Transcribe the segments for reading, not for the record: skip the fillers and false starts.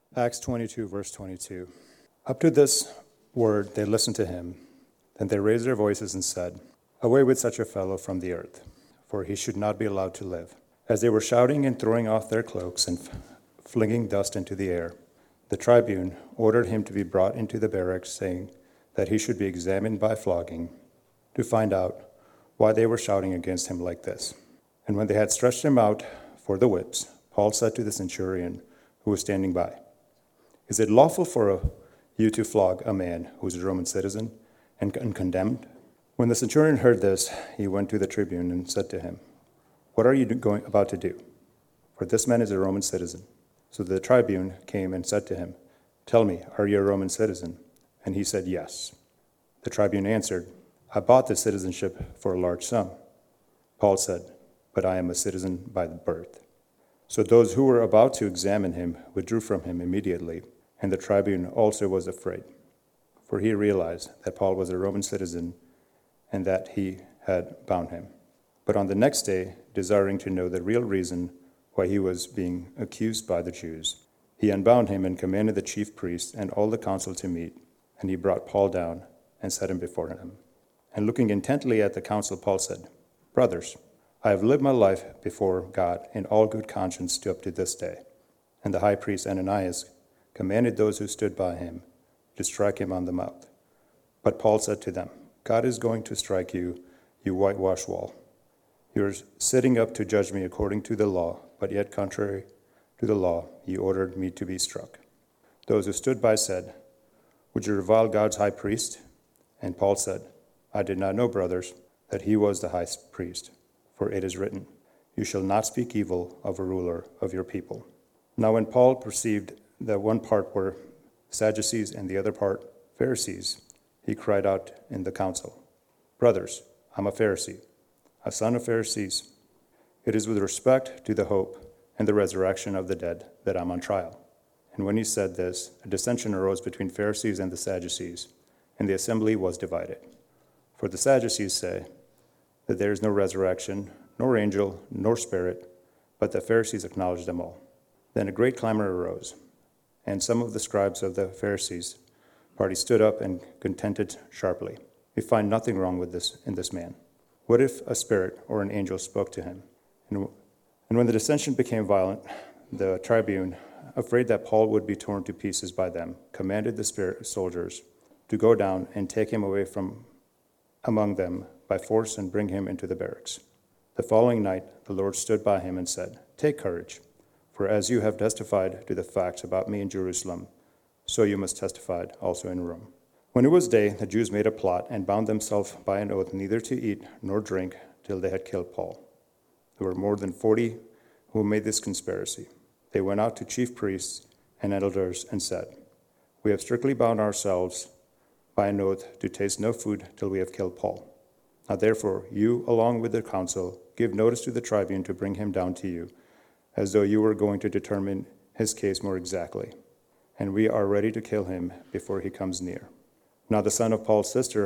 Acts 22, verse 22. Up to this word they listened to him. Then they raised their voices and said, "Away with such a fellow from the earth, for he should not be allowed to live." As they were shouting and throwing off their cloaks and flinging dust into the air, the tribune ordered him to be brought into the barracks, saying that he should be examined by flogging to find out why they were shouting against him like this. And when they had stretched him out for the whips, Paul said to the centurion who was standing by, "Is it lawful for you to flog a man who is a Roman citizen and condemned?" When the centurion heard this, he went to the tribune and said to him, "What are you about to do? For this man is a Roman citizen." So the tribune came and said to him, "Tell me, are you a Roman citizen?" And he said, "Yes." The tribune answered, "I bought this citizenship for a large sum." Paul said, "But I am a citizen by birth." So those who were about to examine him withdrew from him immediately, and the tribune also was afraid, for he realized that Paul was a Roman citizen and that he had bound him. But on the next day, desiring to know the real reason why he was being accused by the Jews, he unbound him and commanded the chief priests and all the council to meet, and he brought Paul down and set him before him. And looking intently at the council, Paul said, "Brothers, I have lived my life before God in all good conscience to up to this day." And the high priest Ananias commanded those who stood by him to strike him on the mouth. But Paul said to them, "God is going to strike you, you whitewashed wall. You are sitting up to judge me according to the law, but yet contrary to the law, you ordered me to be struck." Those who stood by said, "Would you revile God's high priest?" And Paul said, "I did not know, brothers, that he was the high priest. For it is written, 'You shall not speak evil of a ruler of your people.'" Now when Paul perceived that one part were Sadducees and the other part Pharisees, he cried out in the council, "Brothers, I'm a Pharisee, a son of Pharisees. It is with respect to the hope and the resurrection of the dead that I'm on trial." And when he said this, a dissension arose between Pharisees and the Sadducees, and the assembly was divided. For the Sadducees say that there is no resurrection, nor angel, nor spirit, but the Pharisees acknowledge them all. Then a great clamor arose, and some of the scribes of the Pharisees' party stood up and contended sharply. "We find nothing wrong with this in this man. What if a spirit or an angel spoke to him?" And when the dissension became violent, the tribune, afraid that Paul would be torn to pieces by them, commanded the spirit soldiers to go down and take him away from among them by force and bring him into the barracks. The following night, the Lord stood by him and said, "Take courage, for as you have testified to the facts about me in Jerusalem, so you must testify also in Rome." When it was day, the Jews made a plot and bound themselves by an oath neither to eat nor drink till they had killed Paul. There were more than 40 who made this conspiracy. They went out to chief priests and elders and said, "We have strictly bound ourselves by an oath to taste no food till we have killed Paul. Now therefore, you, along with the council, give notice to the tribune to bring him down to you, as though you were going to determine his case more exactly. And we are ready to kill him before he comes near." Now the son of Paul's sister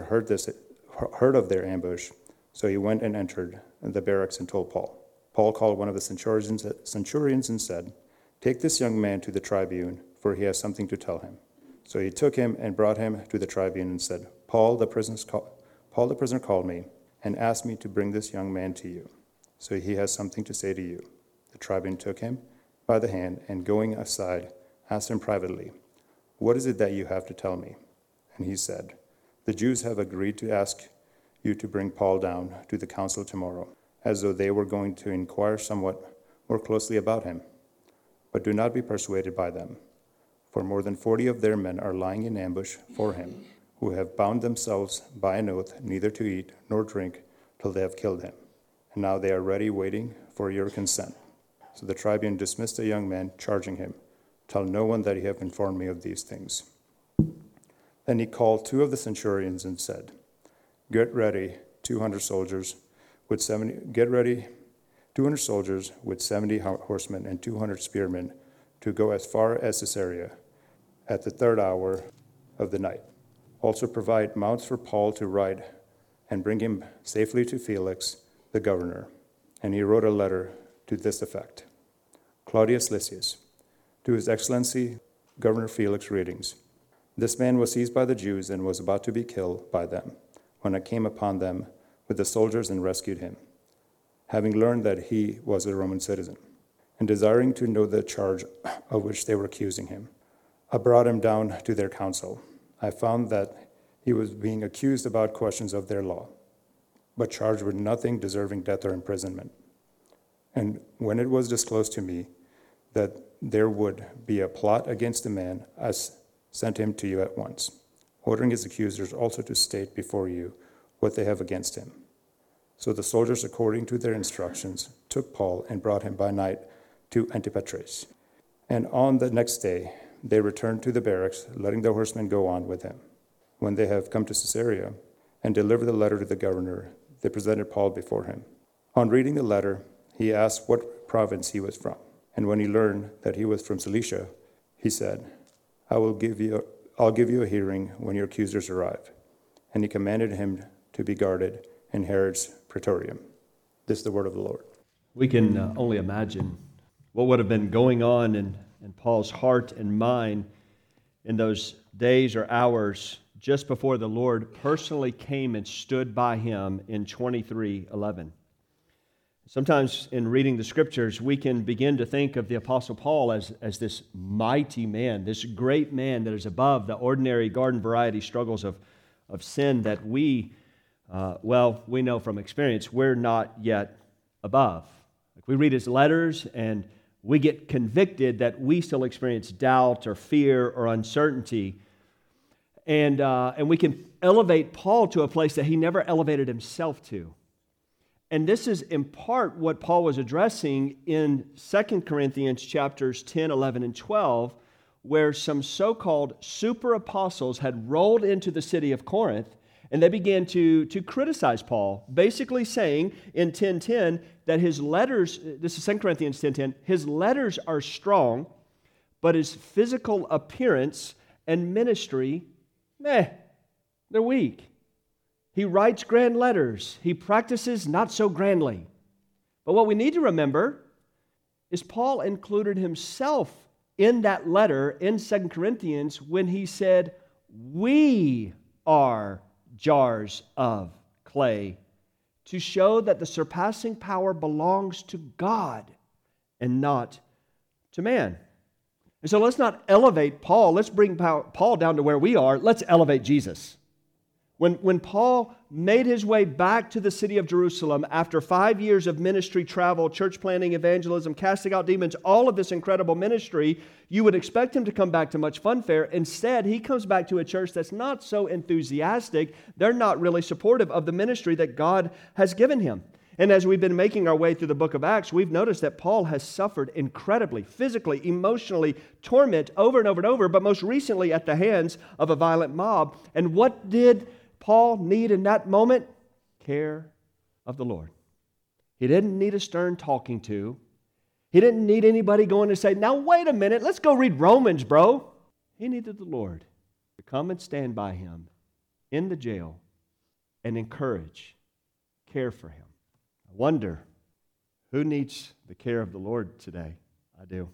heard of their ambush, so he went and entered the barracks and told Paul. Paul called one of the centurions and said, "Take this young man to the tribune, for he has something to tell him." So he took him and brought him to the tribune and said, Paul the prisoner called me and asked me to bring this young man to you, so he has something to say to you." The tribune took him by the hand and going aside asked him privately, "What is it that you have to tell me?" And he said, "The Jews have agreed to ask you to bring Paul down to the council tomorrow, as though they were going to inquire somewhat more closely about him. But do not be persuaded by them, for more than 40 of their men are lying in ambush for him, who have bound themselves by an oath neither to eat nor drink till they have killed him. And now they are ready, waiting for your consent." So the tribune dismissed the young man, charging him, "Tell no one that you have informed me of these things." Then he called 2 of the centurions and said, "Get ready 200 soldiers with 70 horsemen and 200 spearmen to go as far as Caesarea at the 3rd hour of the night. Also provide mounts for Paul to ride and bring him safely to Felix, the governor." And he wrote a letter to this effect: "Claudius Lysias, to His Excellency Governor Felix, greetings. This man was seized by the Jews and was about to be killed by them when I came upon them with the soldiers and rescued him, having learned that he was a Roman citizen, and desiring to know the charge of which they were accusing him. I brought him down to their council. I found that he was being accused about questions of their law, but charged with nothing deserving death or imprisonment. And when it was disclosed to me that there would be a plot against the man, I sent him to you at once, ordering his accusers also to state before you what they have against him. So the soldiers, according to their instructions, took Paul and brought him by night to Antipatris. And on the next day, they returned to the barracks, letting the horsemen go on with him. When they have come to Caesarea and delivered the letter to the governor, they presented Paul before him. On reading the letter, he asked what province he was from. And when he learned that he was from Cilicia, he said, I'll give you a hearing when your accusers arrive. And he commanded him to be guarded in Herod's praetorium. This is the word of the Lord. We can only imagine what would have been going on in Paul's heart and mind in those days or hours just before the Lord personally came and stood by him in 23:11. Sometimes in reading the Scriptures, we can begin to think of the Apostle Paul as this mighty man, this great man that is above the ordinary garden variety struggles of sin that we know from experience, we're not yet above. Like we read his letters and we get convicted that we still experience doubt or fear or uncertainty. And we can elevate Paul to a place that he never elevated himself to. And this is in part what Paul was addressing in 2 Corinthians chapters 10, 11, and 12, where some so-called super apostles had rolled into the city of Corinth, and they began to criticize Paul, basically saying in 10:10 that his letters, this is 2 Corinthians 10:10, his letters are strong, but his physical appearance and ministry, they're weak. He writes grand letters. He practices not so grandly. But what we need to remember is Paul included himself in that letter in 2 Corinthians when he said, we are jars of clay, to show that the surpassing power belongs to God and not to man. And so let's not elevate Paul. Let's bring Paul down to where we are. Let's elevate Jesus. When Paul made his way back to the city of Jerusalem after 5 years of ministry travel, church planting, evangelism, casting out demons, all of this incredible ministry, you would expect him to come back to much funfair. Instead, he comes back to a church that's not so enthusiastic. They're not really supportive of the ministry that God has given him. And as we've been making our way through the book of Acts, we've noticed that Paul has suffered incredibly, physically, emotionally, torment over and over and over, but most recently at the hands of a violent mob. And what did Paul need in that moment? Care of the Lord. He didn't need a stern talking to. He didn't need anybody going to say, now wait a minute, let's go read Romans, bro. He needed the Lord to come and stand by him in the jail and encourage, care for him. I wonder, who needs the care of the Lord today? I do.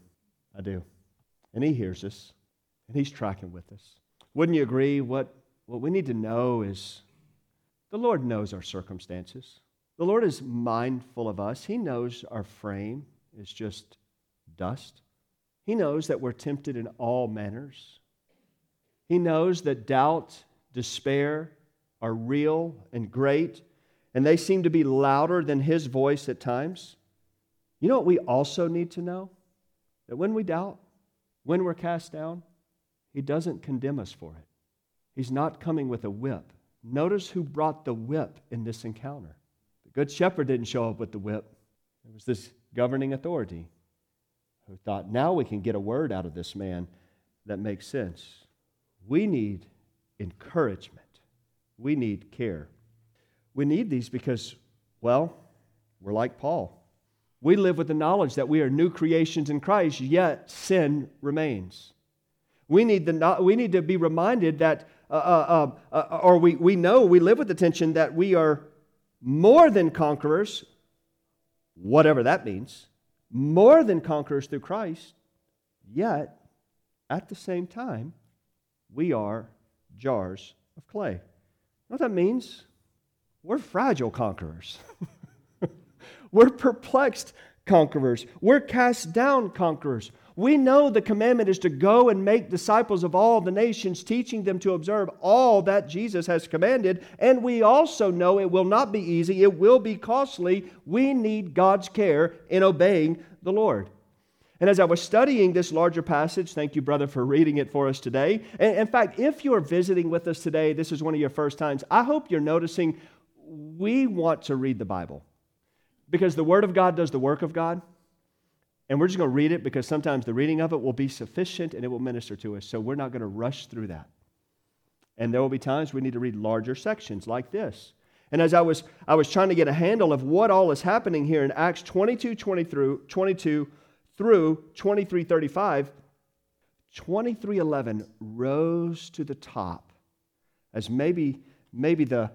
And he hears us, and he's tracking with us. Wouldn't you agree? What we need to know is the Lord knows our circumstances. The Lord is mindful of us. He knows our frame is just dust. He knows that we're tempted in all manners. He knows that doubt, despair are real and great, and they seem to be louder than His voice at times. You know what we also need to know? That when we doubt, when we're cast down, He doesn't condemn us for it. He's not coming with a whip. Notice who brought the whip in this encounter. The good shepherd didn't show up with the whip. It was this governing authority who thought, now we can get a word out of this man that makes sense. We need encouragement. We need care. We need these because, well, we're like Paul. We live with the knowledge that we are new creations in Christ, yet sin remains. We need to be reminded that, we know, we live with the tension that we are more than conquerors, whatever that means, more than conquerors through Christ, yet at the same time, we are jars of clay. You know what that means? We're fragile conquerors. We're perplexed conquerors. We're cast down conquerors. We know the commandment is to go and make disciples of all the nations, teaching them to observe all that Jesus has commanded. And we also know it will not be easy. It will be costly. We need God's care in obeying the Lord. And as I was studying this larger passage, thank you, brother, for reading it for us today. And in fact, if you're visiting with us today, this is one of your first times, I hope you're noticing we want to read the Bible because the Word of God does the work of God. And we're just going to read it because sometimes the reading of it will be sufficient and it will minister to us. So we're not going to rush through that. And there will be times we need to read larger sections like this. And as I was trying to get a handle of what all is happening here in Acts 22 through 23:35, 23:11 rose to the top as maybe the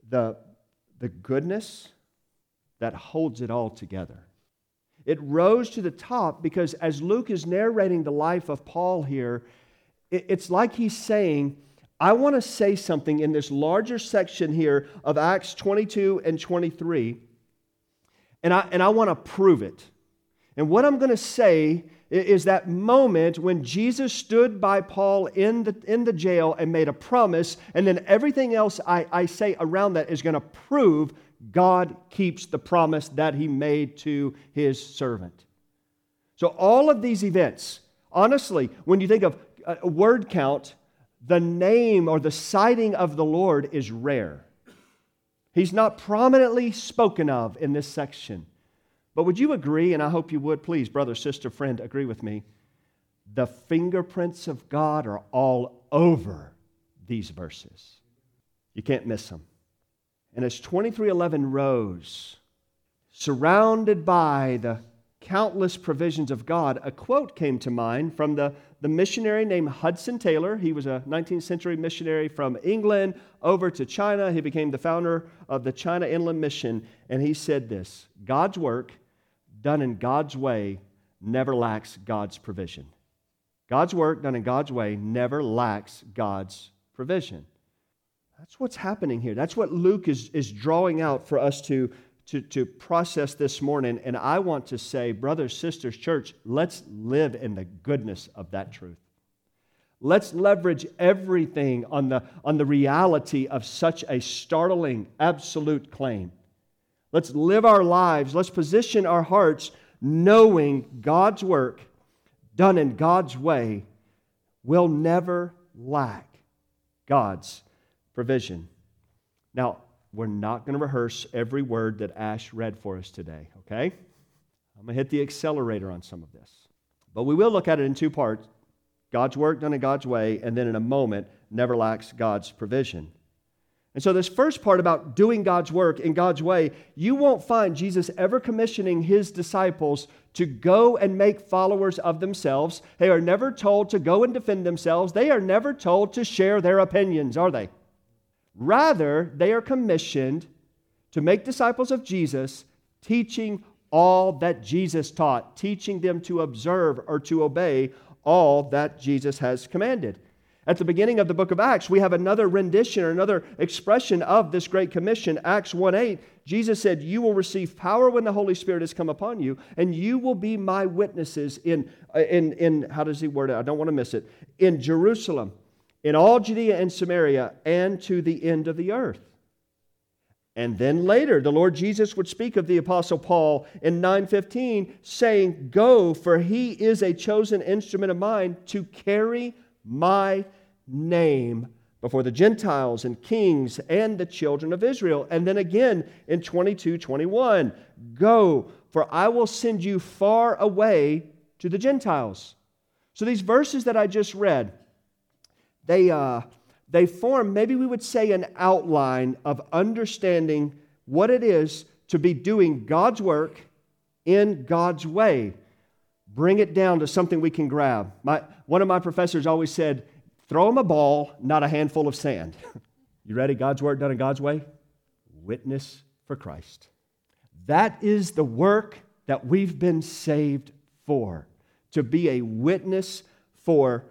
goodness that holds it all together. It rose to the top because as Luke is narrating the life of Paul here, it's like he's saying, I want to say something in this larger section here of Acts 22 and 23, and I want to prove it. And what I'm going to say is that moment when Jesus stood by Paul in the jail and made a promise, and then everything else I say around that is going to prove God keeps the promise that He made to His servant. So all of these events, honestly, when you think of a word count, the name or the citing of the Lord is rare. He's not prominently spoken of in this section. But would you agree, and I hope you would, please, brother, sister, friend, agree with me, the fingerprints of God are all over these verses. You can't miss them. And as 23:11 rose, surrounded by the countless provisions of God, a quote came to mind from the missionary named Hudson Taylor. He was a 19th century missionary from England over to China. He became the founder of the China Inland Mission. And he said this, God's work done in God's way never lacks God's provision. God's work done in God's way never lacks God's provision. That's what's happening here. That's what Luke is drawing out for us to process this morning. And I want to say, brothers, sisters, church, let's live in the goodness of that truth. Let's leverage everything on the reality of such a startling, absolute claim. Let's live our lives. Let's position our hearts knowing God's work done in God's way will never lack God's provision. Now, we're not going to rehearse every word that Ash read for us today, okay? I'm going to hit the accelerator on some of this. But we will look at it in two parts. God's work done in God's way, and then in a moment, never lacks God's provision. And so this first part about doing God's work in God's way, you won't find Jesus ever commissioning His disciples to go and make followers of themselves. They are never told to go and defend themselves. They are never told to share their opinions, are they? Rather, they are commissioned to make disciples of Jesus, teaching all that Jesus taught, teaching them to observe or to obey all that Jesus has commanded. At the beginning of the book of Acts, we have another rendition or another expression of this great commission. Acts 1:8, Jesus said, you will receive power when the Holy Spirit has come upon you, and you will be my witnesses in how does he word it? I don't want to miss it. In Jerusalem, in all Judea and Samaria, and to the end of the earth. And then later, the Lord Jesus would speak of the Apostle Paul in 9:15, saying, go, for he is a chosen instrument of mine to carry my name before the Gentiles and kings and the children of Israel. And then again in 22:21, go, for I will send you far away to the Gentiles. So these verses that I just read, they form, maybe we would say, an outline of understanding what it is to be doing God's work in God's way. Bring it down to something we can grab. One of my professors always said, throw them a ball, not a handful of sand. You ready? God's work done in God's way? Witness for Christ. That is the work that we've been saved for, to be a witness for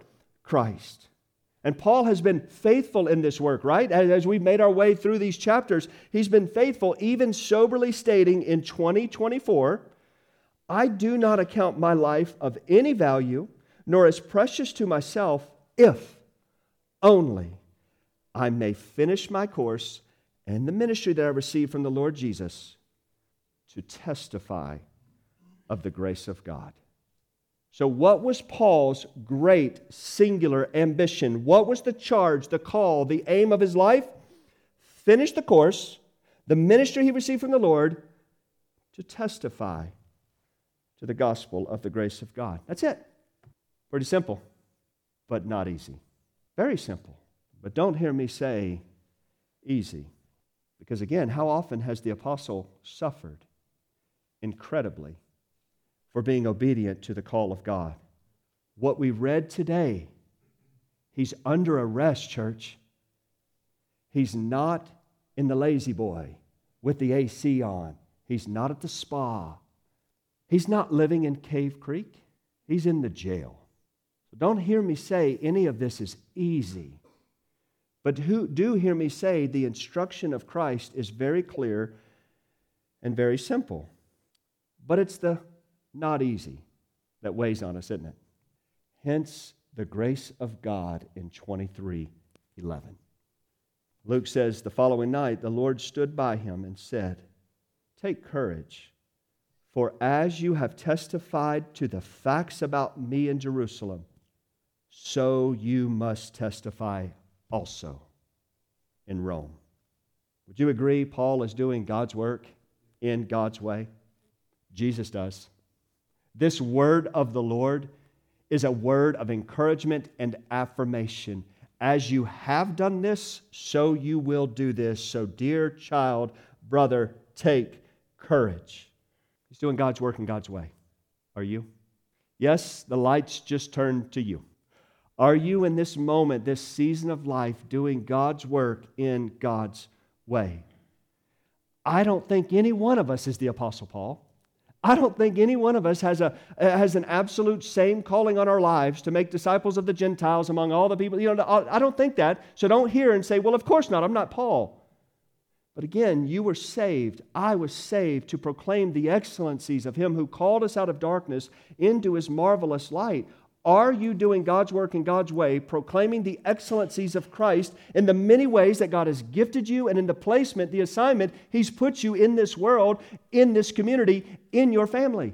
Christ. And Paul has been faithful in this work, right? As we've made our way through these chapters, he's been faithful, even soberly stating in 2024, I do not account my life of any value, nor as precious to myself, if only I may finish my course and the ministry that I received from the Lord Jesus to testify of the grace of God. So what was Paul's great singular ambition? What was the charge, the call, the aim of his life? Finish the course, the ministry he received from the Lord, to testify to the gospel of the grace of God. That's it. Pretty simple, but not easy. Very simple. But don't hear me say easy. Because again, how often has the apostle suffered incredibly for being obedient to the call of God? What we read today, he's under arrest, church. He's not in the lazy boy with the AC on. He's not at the spa. He's not living in Cave Creek. He's in the jail. So don't hear me say any of this is easy. But do hear me say the instruction of Christ is very clear and very simple. But it's the not easy that weighs on us, isn't it? Hence the grace of God in 23:11. Luke says, the following night the Lord stood by him and said, take courage, for as you have testified to the facts about me in Jerusalem, so you must testify also in Rome. Would you agree Paul is doing God's work in God's way? Jesus does. This word of the Lord is a word of encouragement and affirmation. As you have done this, so you will do this. So, dear child, brother, take courage. He's doing God's work in God's way. Are you? Yes, the lights just turned to you. Are you in this moment, this season of life, doing God's work in God's way? I don't think any one of us is the Apostle Paul. I don't think any one of us has an absolute same calling on our lives to make disciples of the Gentiles among all the people. I don't think that. So don't hear and say, well, of course not. I'm not Paul. But again, you were saved. I was saved to proclaim the excellencies of Him who called us out of darkness into His marvelous light. Are you doing God's work in God's way, proclaiming the excellencies of Christ in the many ways that God has gifted you and in the placement, the assignment He's put you in this world, in this community, in your family?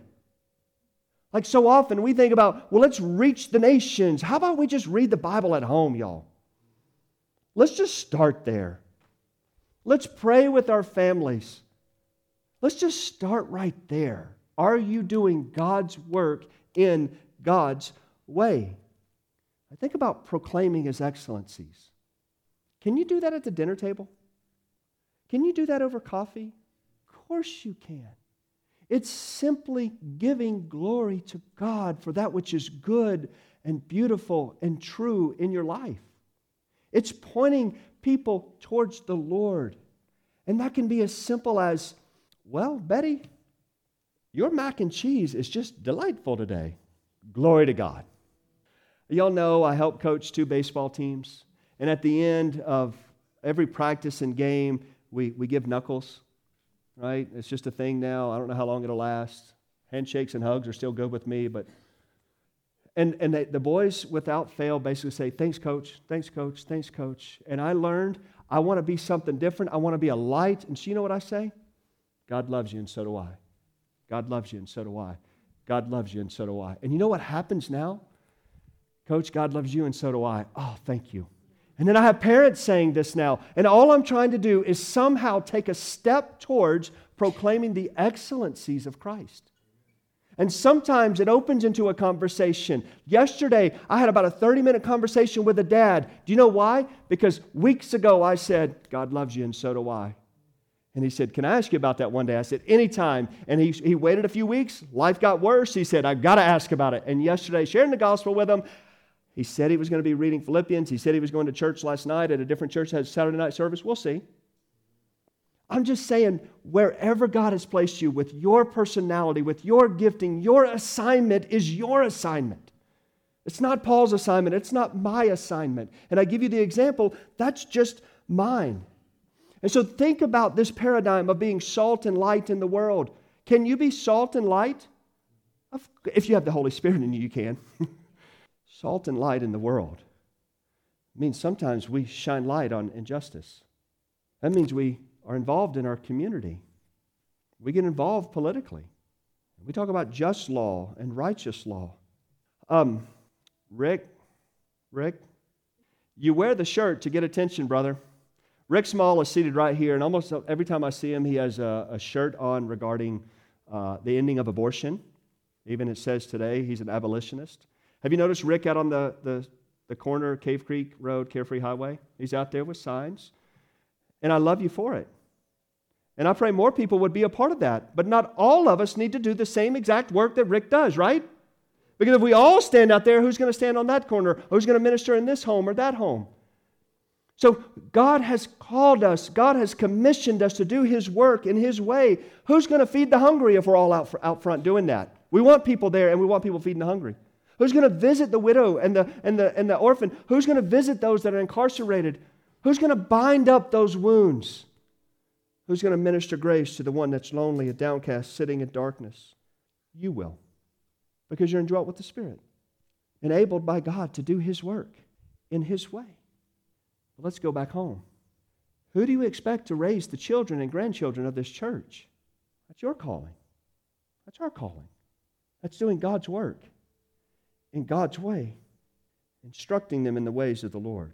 Like so often we think about, well, let's reach the nations. How about we just read the Bible at home, y'all? Let's just start there. Let's pray with our families. Let's just start right there. Are you doing God's work in God's way? I think about proclaiming His excellencies. Can you do that at the dinner table? Can you do that over coffee? Of course you can. It's simply giving glory to God for that which is good and beautiful and true in your life. It's pointing people towards the Lord. And that can be as simple as, well, Betty, your mac and cheese is just delightful today. Glory to God. Y'all know I help coach 2 baseball teams. And at the end of every practice and game, we give knuckles, right? It's just a thing now. I don't know how long it'll last. Handshakes and hugs are still good with me, but... And the boys, without fail, basically say, thanks, coach, thanks, coach, thanks, coach. And I learned I want to be something different. I want to be a light. And so you know what I say? God loves you, and so do I. God loves you, and so do I. God loves you, and so do I. And you know what happens now? Coach, God loves you, and so do I. Oh, thank you. And then I have parents saying this now. And all I'm trying to do is somehow take a step towards proclaiming the excellencies of Christ. And sometimes it opens into a conversation. Yesterday, I had about a 30-minute conversation with a dad. Do you know why? Because weeks ago I said, God loves you, and so do I. And he said, can I ask you about that one day? I said, anytime. And he waited a few weeks. Life got worse. He said, I've got to ask about it. And yesterday, sharing the gospel with him, he said he was going to be reading Philippians. He said he was going to church last night at a different church that has Saturday night service. We'll see. I'm just saying, wherever God has placed you with your personality, with your gifting, your assignment is your assignment. It's not Paul's assignment. It's not my assignment. And I give you the example, that's just mine. And so think about this paradigm of being salt and light in the world. Can you be salt and light? If you have the Holy Spirit in you, you can. Salt and light in the world. It means sometimes we shine light on injustice. That means we are involved in our community. We get involved politically. We talk about just law and righteous law. Rick, you wear the shirt to get attention, brother. Rick Small is seated right here, and almost every time I see him, he has a shirt on regarding the ending of abortion. Even it says today he's an abolitionist. Have you noticed Rick out on the corner, Cave Creek Road, Carefree Highway? He's out there with signs. And I love you for it. And I pray more people would be a part of that. But not all of us need to do the same exact work that Rick does, right? Because if we all stand out there, who's going to stand on that corner? Who's going to minister in this home or that home? So God has called us, God has commissioned us to do His work in His way. Who's going to feed the hungry if we're all out front doing that? We want people there, and we want people feeding the hungry. Who's going to visit the widow and the orphan? Who's going to visit those that are incarcerated? Who's going to bind up those wounds? Who's going to minister grace to the one that's lonely and downcast, sitting in darkness? You will, because you're indwelt with the Spirit, enabled by God to do His work in His way. Let's go back home. Who do you expect to raise the children and grandchildren of this church? That's your calling. That's our calling. That's doing God's work in God's way, instructing them in the ways of the Lord.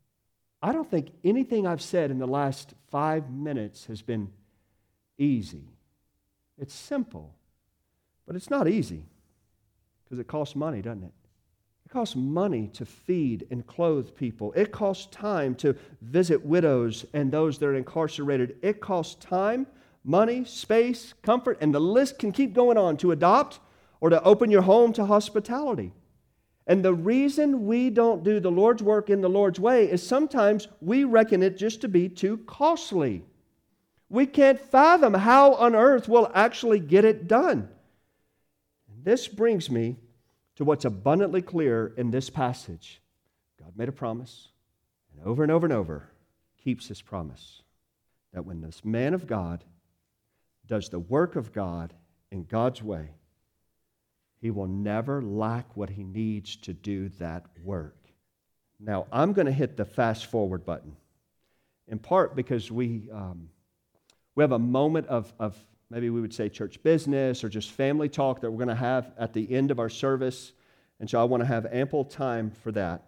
I don't think anything I've said in the last 5 minutes has been easy. It's simple, but it's not easy because it costs money, doesn't it? It costs money to feed and clothe people. It costs time to visit widows and those that are incarcerated. It costs time, money, space, comfort, and the list can keep going on to adopt or to open your home to hospitality. And the reason we don't do the Lord's work in the Lord's way is sometimes we reckon it just to be too costly. We can't fathom how on earth we'll actually get it done. And this brings me to what's abundantly clear in this passage. God made a promise, and over keeps His promise. That when this man of God does the work of God in God's way, he will never lack what he needs to do that work. Now, I'm going to hit the fast forward button, in part because we have a moment of maybe we would say church business or just family talk that we're going to have at the end of our service. And so I want to have ample time for that.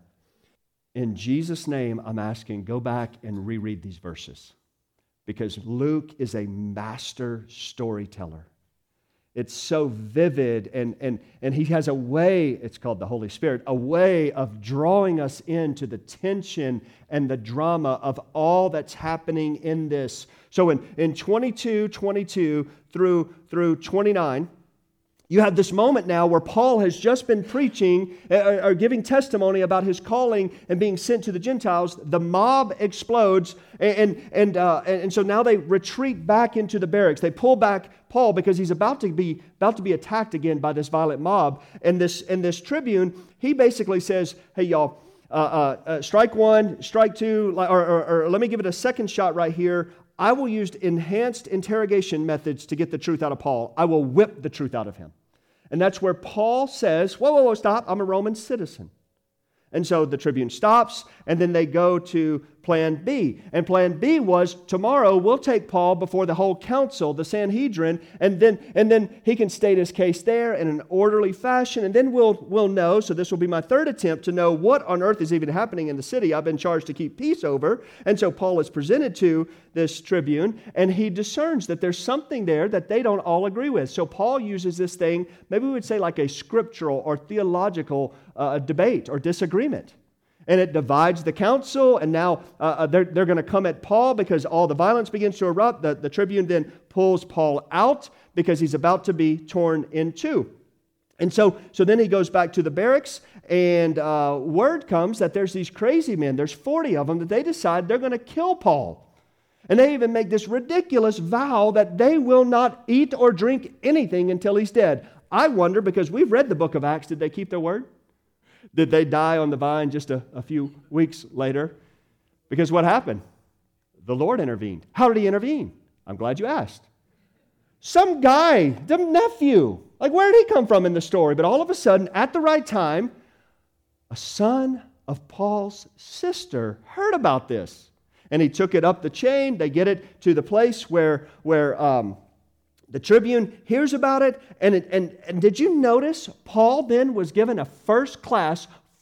In Jesus' name, I'm asking, go back and reread these verses. Because Luke is a master storyteller. It's so vivid, and he has a way, it's called the Holy Spirit, a way of drawing us into the tension and the drama of all that's happening in this. So in 22 through 29, you have this moment now where Paul has just been preaching or giving testimony about his calling and being sent to the Gentiles. The mob explodes, and so now they retreat back into the barracks. They pull back Paul because he's about to be attacked again by this violent mob. And this tribune, he basically says, "Hey y'all, strike one, strike two, or let me give it a second shot right here. I will use enhanced interrogation methods to get the truth out of Paul. I will whip the truth out of him." And that's where Paul says, whoa, stop, I'm a Roman citizen. And so the tribune stops, and then they go to plan B. And plan B was, tomorrow we'll take Paul before the whole council, the Sanhedrin, and then he can state his case there in an orderly fashion, and then we'll know, so this will be my third attempt to know what on earth is even happening in the city I've been charged to keep peace over. And so Paul is presented to this tribune, and he discerns that there's something there that they don't all agree with. So Paul uses this thing, maybe we would say like a scriptural or theological debate or disagreement. And it divides the council, and now they're going to come at Paul because all the violence begins to erupt. The tribune then pulls Paul out because he's about to be torn in two. And so then he goes back to the barracks, and word comes that there's these crazy men, there's 40 of them, that they decide they're going to kill Paul. And they even make this ridiculous vow that they will not eat or drink anything until he's dead. I wonder, because we've read the book of Acts, did they keep their word? Did they die on the vine just a few weeks later? Because what happened? The Lord intervened. How did he intervene? I'm glad you asked. Some guy, the nephew, like where did he come from in the story? But all of a sudden, at the right time, a son of Paul's sister heard about this. And he took it up the chain. They get it to the place where the tribune hears about it. And did you notice Paul then was given a first class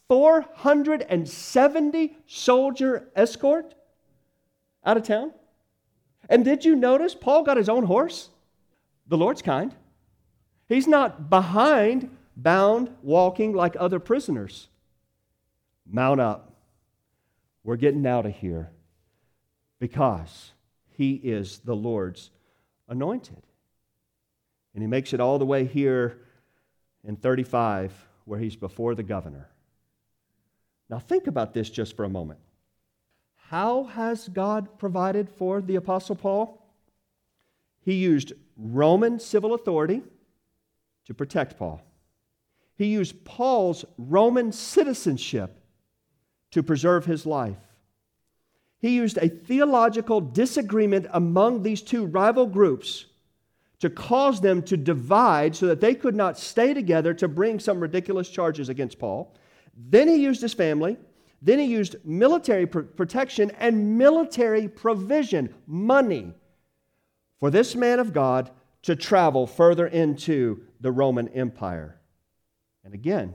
470 soldier escort out of town? And did you notice Paul got his own horse? The Lord's kind. He's not behind, bound, walking like other prisoners. Mount up. We're getting out of here because he is the Lord's anointed. And he makes it all the way here in 35 where he's before the governor. Now think about this just for a moment. How has God provided for the Apostle Paul? He used Roman civil authority to protect Paul. He used Paul's Roman citizenship to preserve his life. He used a theological disagreement among these two rival groups to cause them to divide so that they could not stay together to bring some ridiculous charges against Paul. Then he used his family. Then he used military protection and military provision, money, for this man of God to travel further into the Roman Empire. And again,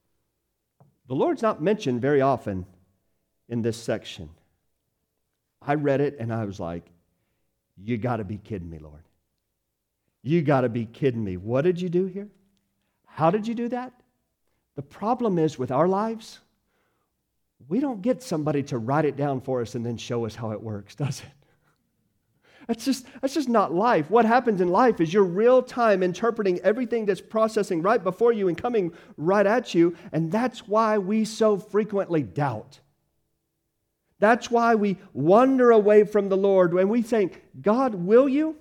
the Lord's not mentioned very often in this section. I read it and I was like, you got to be kidding me, Lord. You got to be kidding me. What did you do here? How did you do that? The problem is with our lives, we don't get somebody to write it down for us and then show us how it works, does it? That's just not life. What happens in life is you're real time interpreting everything that's processing right before you and coming right at you, and that's why we so frequently doubt. That's why we wander away from the Lord when we think, God, will you?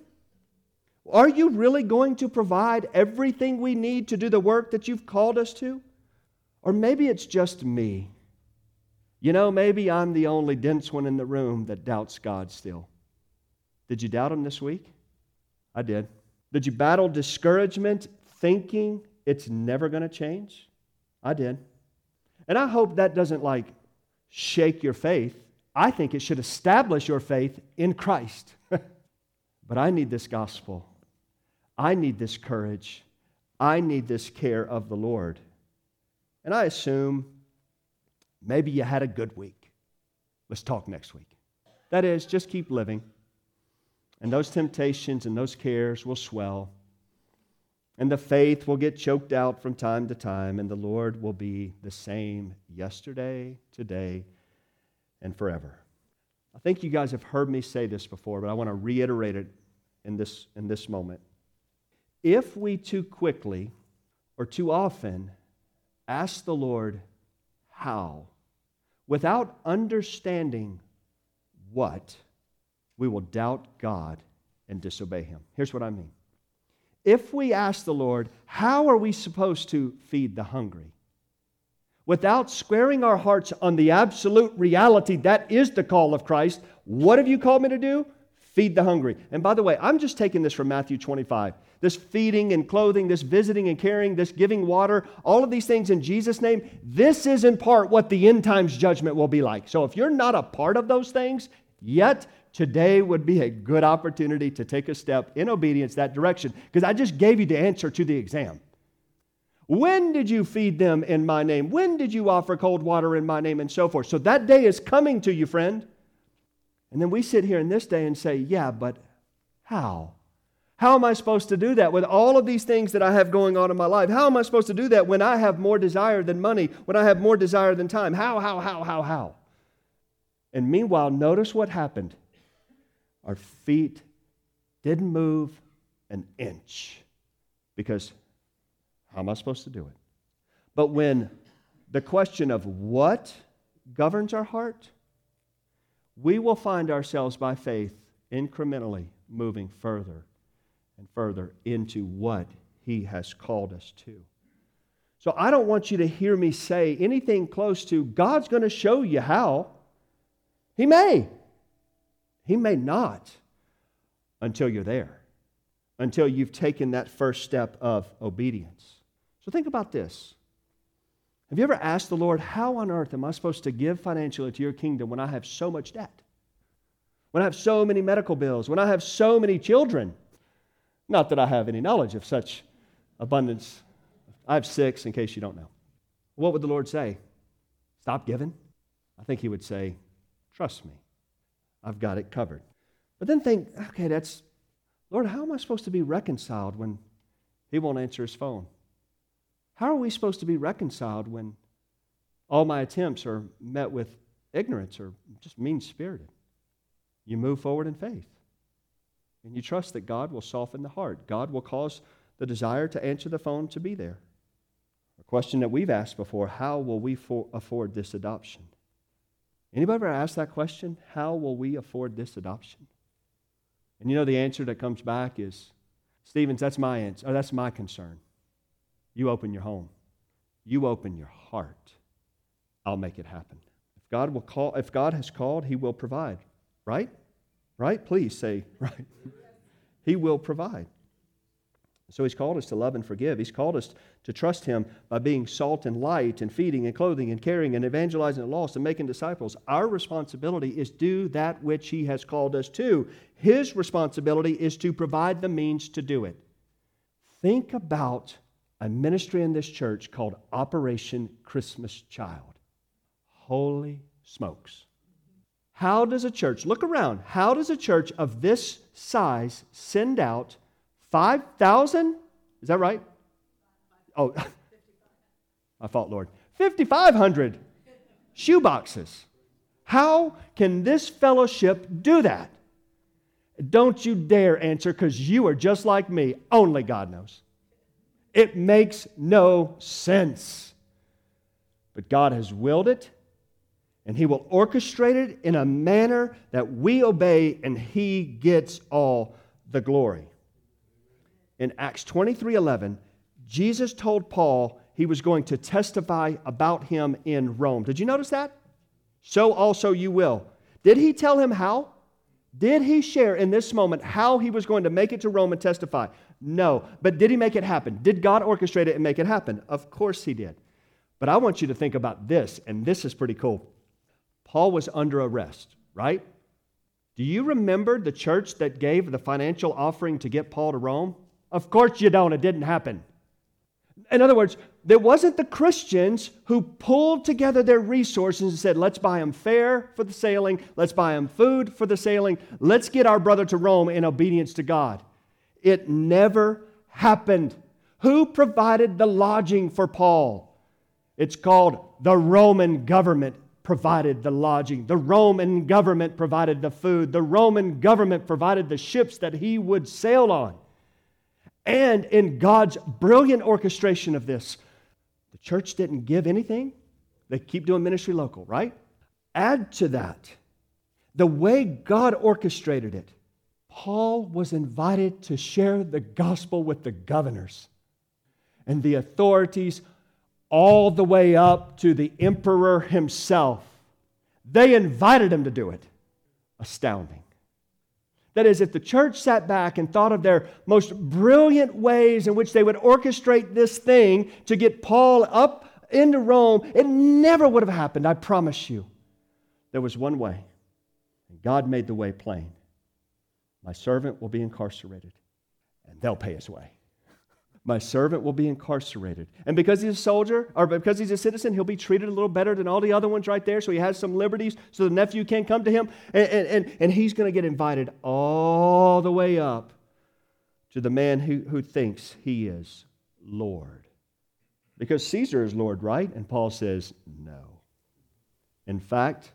Are you really going to provide everything we need to do the work that you've called us to? Or maybe it's just me. You know, maybe I'm the only dense one in the room that doubts God still. Did you doubt Him this week? I did. Did you battle discouragement thinking it's never going to change? I did. And I hope that doesn't shake your faith. I think it should establish your faith in Christ. But I need this gospel. I need this courage. I need this care of the Lord. And I assume maybe you had a good week. Let's talk next week. That is, just keep living. And those temptations and those cares will swell. And the faith will get choked out from time to time. And the Lord will be the same yesterday, today, and forever. I think you guys have heard me say this before, but I want to reiterate it in this moment. If we too quickly or too often ask the Lord how, without understanding what, we will doubt God and disobey Him. Here's what I mean. If we ask the Lord, how are we supposed to feed the hungry? Without squaring our hearts on the absolute reality that is the call of Christ, what have you called me to do? Feed the hungry. And by the way, I'm just taking this from Matthew 25. This feeding and clothing, this visiting and caring, this giving water, all of these things in Jesus' name, this is in part what the end times judgment will be like. So if you're not a part of those things yet, today would be a good opportunity to take a step in obedience that direction, because I just gave you the answer to the exam. When did you feed them in my name? When did you offer cold water in my name? And so forth. So that day is coming to you, friend. And then we sit here in this day and say, yeah, but how? How am I supposed to do that with all of these things that I have going on in my life? How am I supposed to do that when I have more desire than money, when I have more desire than time? How? And meanwhile, notice what happened. Our feet didn't move an inch because how am I supposed to do it? But when the question of what governs our heart, we will find ourselves by faith incrementally moving further and further into what He has called us to. So I don't want you to hear me say anything close to, God's going to show you how. He may. He may not until you're there, until you've taken that first step of obedience. So think about this. Have you ever asked the Lord, how on earth am I supposed to give financially to your kingdom when I have so much debt? When I have so many medical bills? When I have so many children? Not that I have any knowledge of such abundance. I have 6, in case you don't know. What would the Lord say? Stop giving? I think He would say, trust me. I've got it covered. But then think, okay, Lord, how am I supposed to be reconciled when He won't answer His phone? How are we supposed to be reconciled when all my attempts are met with ignorance or just mean-spirited? You move forward in faith. And you trust that God will soften the heart. God will cause the desire to answer the phone to be there. A question that we've asked before, how will we afford this adoption? Anybody ever asked that question? How will we afford this adoption? And you know the answer that comes back is, Stevens, that's my answer, or that's my concern. You open your home. You open your heart. I'll make it happen. If God has called, He will provide. Right? Right? Please say right. He will provide. So He's called us to love and forgive. He's called us to trust Him by being salt and light and feeding and clothing and caring and evangelizing the lost and making disciples. Our responsibility is do that which He has called us to. His responsibility is to provide the means to do it. Think about a ministry in this church called Operation Christmas Child. Holy smokes. How does a church, look around, how does a church of this size send out 5,000? Is that right? Oh, my fault, Lord. 5,500 shoe boxes. How can this fellowship do that? Don't you dare answer, because you are just like me. Only God knows. It makes no sense. But God has willed it, and He will orchestrate it in a manner that we obey, and He gets all the glory. In Acts 23:11, Jesus told Paul He was going to testify about him in Rome. Did you notice that? So also you will. Did He tell him how? Did He share in this moment how he was going to make it to Rome and testify? No. But did He make it happen? Did God orchestrate it and make it happen? Of course He did. But I want you to think about this, and this is pretty cool. Paul was under arrest, right? Do you remember the church that gave the financial offering to get Paul to Rome? Of course you don't. It didn't happen. In other words, there wasn't the Christians who pulled together their resources and said, let's buy him fare for the sailing, let's buy him food for the sailing, let's get our brother to Rome in obedience to God. It never happened. Who provided the lodging for Paul? It's called the Roman government provided the lodging. The Roman government provided the food. The Roman government provided the ships that he would sail on. And in God's brilliant orchestration of this, the church didn't give anything. They keep doing ministry local, right? Add to that, the way God orchestrated it, Paul was invited to share the gospel with the governors and the authorities all the way up to the emperor himself. They invited him to do it. Astounding. That is, if the church sat back and thought of their most brilliant ways in which they would orchestrate this thing to get Paul up into Rome, it never would have happened, I promise you. There was one way, and God made the way plain. My servant will be incarcerated, and they'll pay his way. My servant will be incarcerated. And because he's a soldier, or because he's a citizen, he'll be treated a little better than all the other ones right there, so he has some liberties, so the nephew can't come to him, and he's going to get invited all the way up to the man who thinks he is Lord. Because Caesar is Lord, right? And Paul says, no. In fact,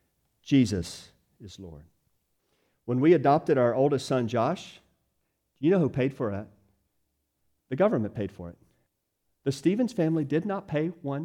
Jesus is Lord. When we adopted our oldest son, Josh, you know who paid for that? The government paid for it. The Stevens family did not pay $1,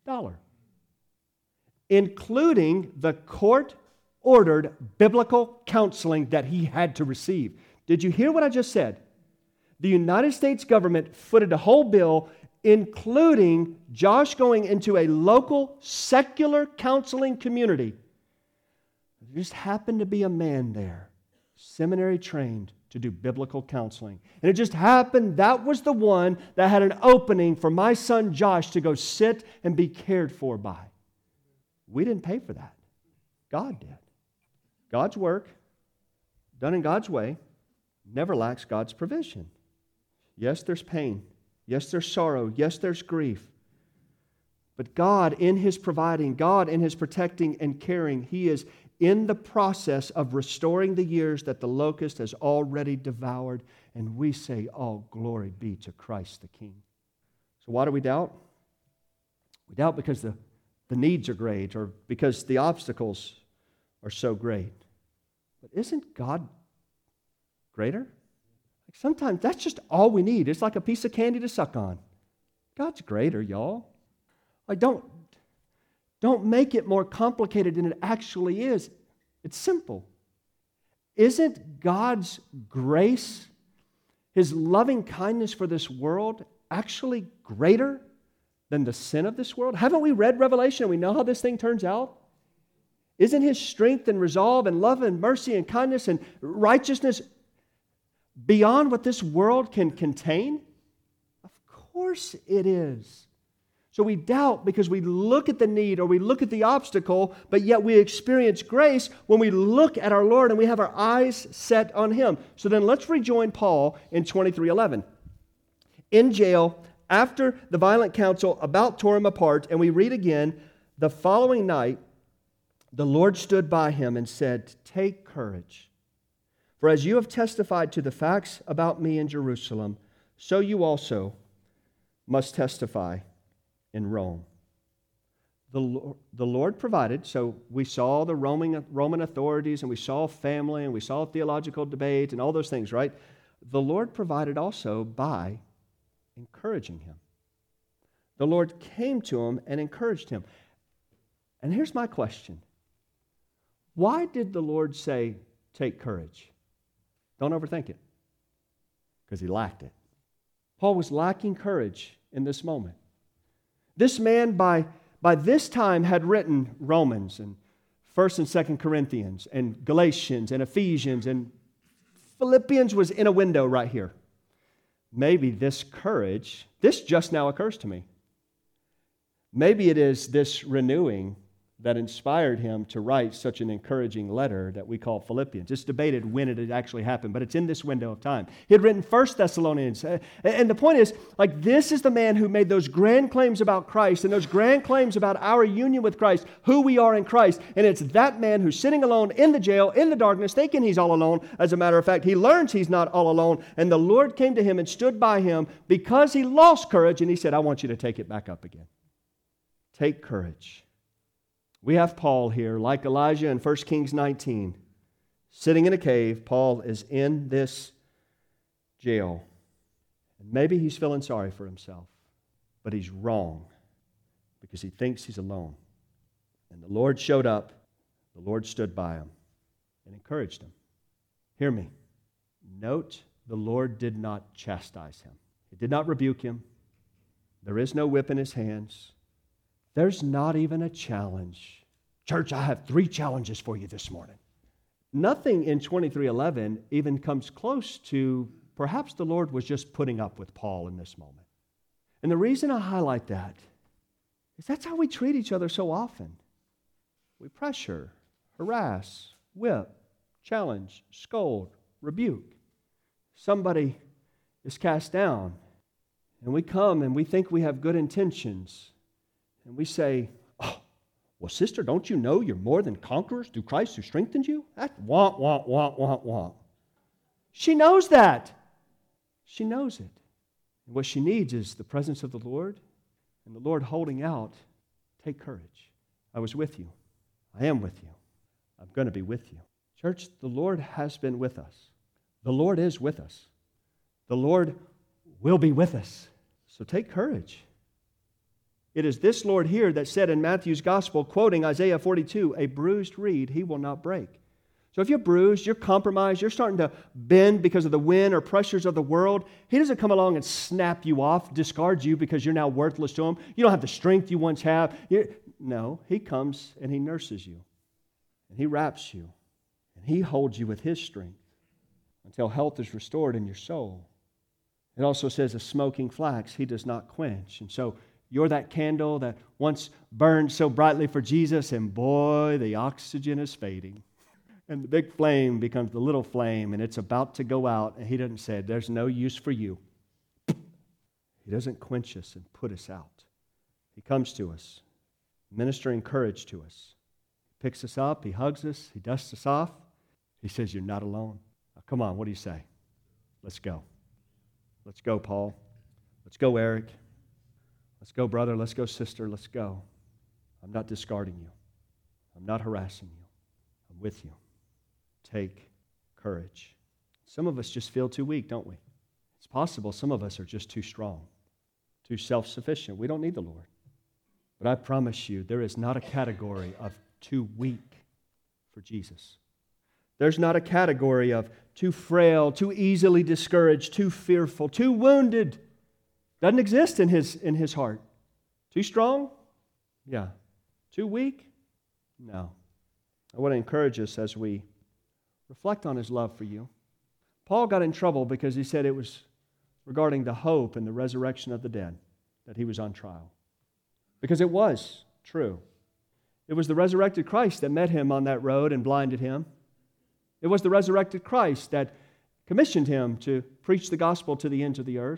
including the court-ordered biblical counseling that he had to receive. Did you hear what I just said? The United States government footed the whole bill, including Josh going into a local secular counseling community. There just happened to be a man there, seminary trained, to do biblical counseling. And it just happened that was the one that had an opening for my son Josh to go sit and be cared for by. We didn't pay for that. God did. God's work, done in God's way, never lacks God's provision. Yes, there's pain. Yes, there's sorrow. Yes, there's grief. But God, in His providing, God, in His protecting and caring, He is in the process of restoring the years that the locust has already devoured. And we say, all glory be to Christ the King. So why do we doubt? We doubt because the needs are great, or because the obstacles are so great. But isn't God greater? Like sometimes that's just all we need. It's like a piece of candy to suck on. God's greater, y'all. Like don't make it more complicated than it actually is. It's simple. Isn't God's grace, His loving kindness for this world, actually greater than the sin of this world? Haven't we read Revelation and we know how this thing turns out? Isn't His strength and resolve and love and mercy and kindness and righteousness beyond what this world can contain? Of course it is. So we doubt because we look at the need or we look at the obstacle, but yet we experience grace when we look at our Lord and we have our eyes set on Him. So then let's rejoin Paul in 23:11. In jail, after the violent council about tore him apart, and we read again, the following night, the Lord stood by him and said, "Take courage, for as you have testified to the facts about me in Jerusalem, so you also must testify in Rome." The Lord provided, so we saw the Roman authorities, and we saw family, and we saw theological debate, and all those things, right? The Lord provided also by encouraging him. The Lord came to him and encouraged him. And here's my question. Why did the Lord say, "Take courage"? Don't overthink it. Because he lacked it. Paul was lacking courage in this moment. This man, by this time, had written Romans and 1st and 2nd Corinthians and Galatians and Ephesians, and Philippians was in a window right here. Maybe this courage, this just now occurs to me. Maybe it is this renewing that inspired him to write such an encouraging letter that we call Philippians. It's debated when it had actually happened, but it's in this window of time. He had written 1 Thessalonians. And the point is, like, this is the man who made those grand claims about Christ and those grand claims about our union with Christ, who we are in Christ. And it's that man who's sitting alone in the jail, in the darkness, thinking he's all alone. As a matter of fact, he learns he's not all alone. And the Lord came to him and stood by him because he lost courage. And he said, "I want you to take it back up again." Take courage. We have Paul here, like Elijah in 1 Kings 19, sitting in a cave. Paul is in this jail. And maybe he's feeling sorry for himself, but he's wrong because he thinks he's alone. And the Lord showed up. The Lord stood by him and encouraged him. Hear me. Note, the Lord did not chastise him. He did not rebuke him. There is no whip in his hands. There's not even a challenge. Church, I have 3 challenges for you this morning. Nothing in 23:11 even comes close to perhaps the Lord was just putting up with Paul in this moment. And the reason I highlight that is that's how we treat each other so often. We pressure, harass, whip, challenge, scold, rebuke. Somebody is cast down, and we come and we think we have good intentions. And we say, "Oh, well, sister, don't you know you're more than conquerors through Christ who strengthens you?" That's wah, wah, wah, wah, wah. She knows that. She knows it. And what she needs is the presence of the Lord and the Lord holding out, "Take courage. I was with you. I am with you. I'm going to be with you." Church, the Lord has been with us. The Lord is with us. The Lord will be with us. So take courage. It is this Lord here that said in Matthew's gospel, quoting Isaiah 42, "A bruised reed he will not break." So if you're bruised, you're compromised, you're starting to bend because of the wind or pressures of the world, He doesn't come along and snap you off, discard you because you're now worthless to Him. You don't have the strength you once had. No, He comes and He nurses you. And He wraps you. And He holds you with His strength until health is restored in your soul. It also says, a smoking flax He does not quench. And so you're that candle that once burned so brightly for Jesus, and boy, the oxygen is fading. And the big flame becomes the little flame, and it's about to go out, and He doesn't say, there's no use for you. He doesn't quench us and put us out. He comes to us, ministering courage to us. He picks us up, He hugs us, He dusts us off. He says, you're not alone. Now, come on, what do you say? Let's go. Let's go, Paul. Let's go, Eric. Let's go, brother. Let's go, sister. Let's go. I'm not discarding you. I'm not harassing you. I'm with you. Take courage. Some of us just feel too weak, don't we? It's possible some of us are just too strong, too self-sufficient. We don't need the Lord. But I promise you, there is not a category of too weak for Jesus. There's not a category of too frail, too easily discouraged, too fearful, too wounded. Doesn't exist in his heart. Too strong? Yeah. Too weak? No. I want to encourage us as we reflect on His love for you. Paul got in trouble because he said it was regarding the hope and the resurrection of the dead that he was on trial. Because it was true. It was the resurrected Christ that met him on that road and blinded him. It was the resurrected Christ that commissioned him to preach the gospel to the ends of the earth.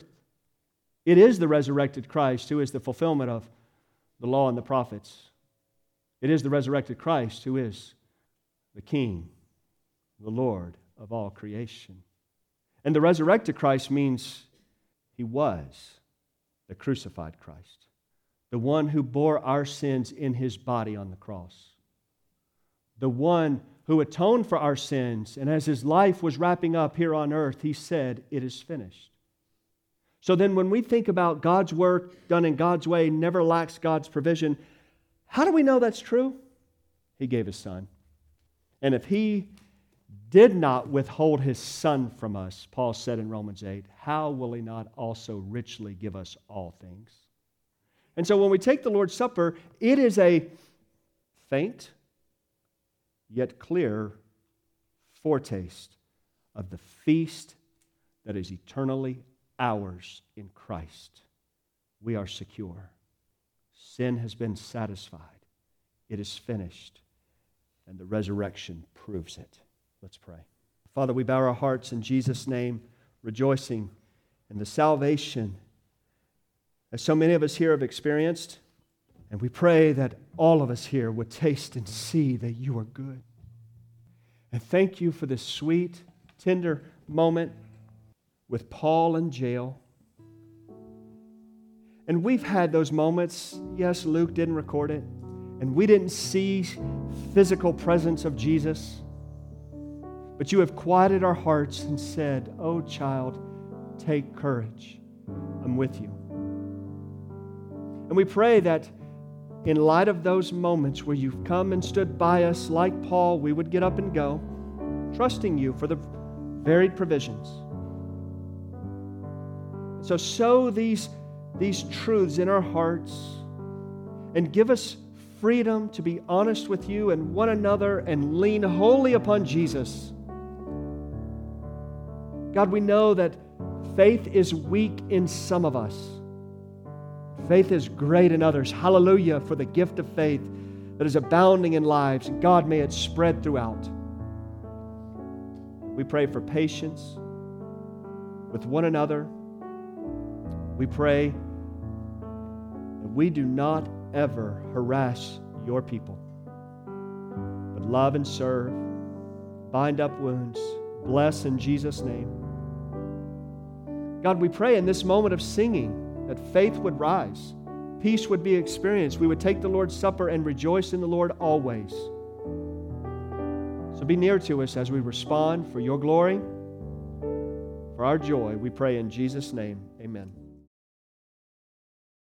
It is the resurrected Christ who is the fulfillment of the law and the prophets. It is the resurrected Christ who is the King, the Lord of all creation. And the resurrected Christ means He was the crucified Christ, the one who bore our sins in His body on the cross, the one who atoned for our sins, and as His life was wrapping up here on earth, He said, it is finished. So then when we think about God's work done in God's way never lacks God's provision, how do we know that's true? He gave His Son. And if He did not withhold His Son from us, Paul said in Romans 8, how will He not also richly give us all things? And so when we take the Lord's Supper, it is a faint yet clear foretaste of the feast that is eternally ours in Christ. We are secure. Sin has been satisfied. It is finished. And the resurrection proves it. Let's pray. Father, we bow our hearts in Jesus' name, rejoicing in the salvation that so many of us here have experienced. And we pray that all of us here would taste and see that You are good. And thank You for this sweet, tender moment with Paul in jail. And we've had those moments. Yes, Luke didn't record it. And we didn't see physical presence of Jesus. But You have quieted our hearts and said, oh, child, take courage. I'm with you. And we pray that in light of those moments where You've come and stood by us like Paul, we would get up and go, trusting You for the varied provisions. So sow these truths in our hearts and give us freedom to be honest with You and one another and lean wholly upon Jesus. God, we know that faith is weak in some of us. Faith is great in others. Hallelujah for the gift of faith that is abounding in lives. God, may it spread throughout. We pray for patience with one another. We pray that we do not ever harass Your people, but love and serve, bind up wounds, bless in Jesus' name. God, we pray in this moment of singing that faith would rise, peace would be experienced. We would take the Lord's Supper and rejoice in the Lord always. So be near to us as we respond for Your glory, for our joy. We pray in Jesus' name. Amen.